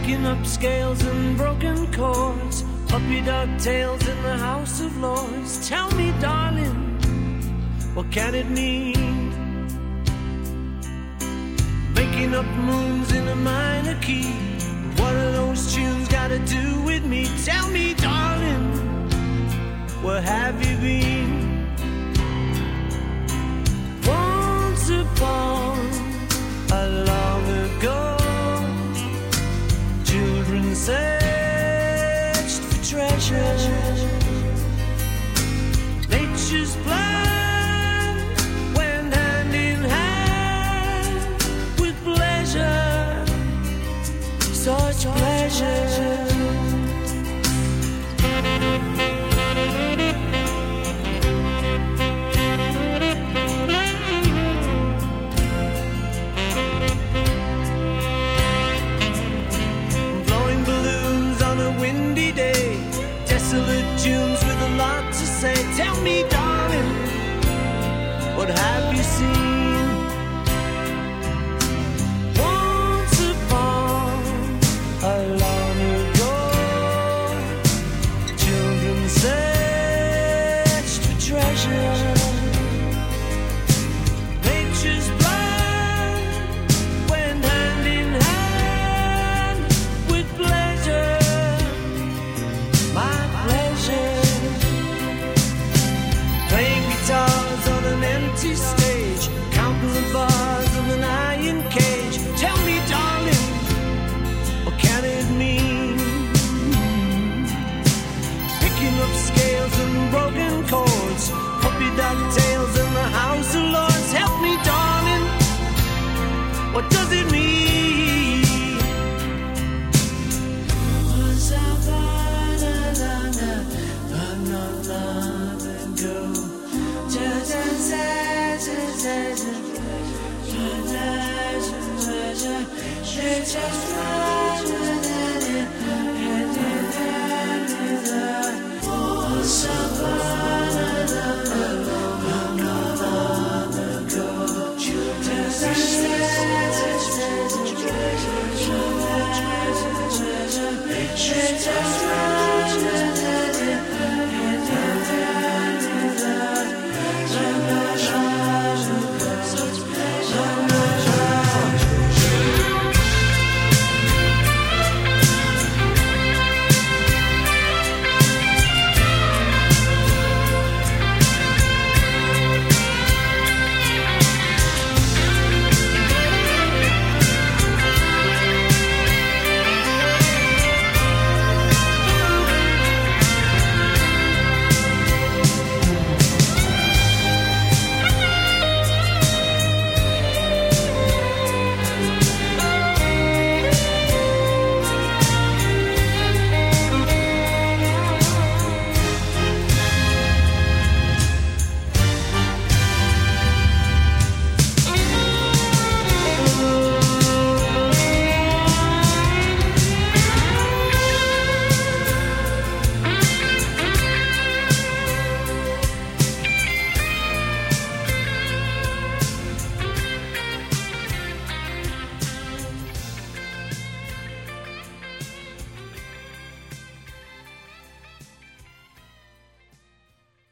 picking up scales and broken chords, puppy dog tails in the House of Lords. Tell me, darling, what can it mean? Making up moons in a minor key. What are those tunes got to do with me? Tell me, darling, where have you been? Once upon a long ago, children searched for treasure. Nature's plan went hand in hand with pleasure, such pleasure. Desolate tunes with a lot to say. Tell me, darling, what have you seen? Once upon a long ago, children searched for treasure. Nature's plan went hand in hand with pleasure. On an empty stage, counting the bars of an iron cage. Tell me, darling, what can it mean? Picking up scales and broken chords, puppy dog tails in the House of Lords. Help me, darling, what does it mean? Was I Treasure.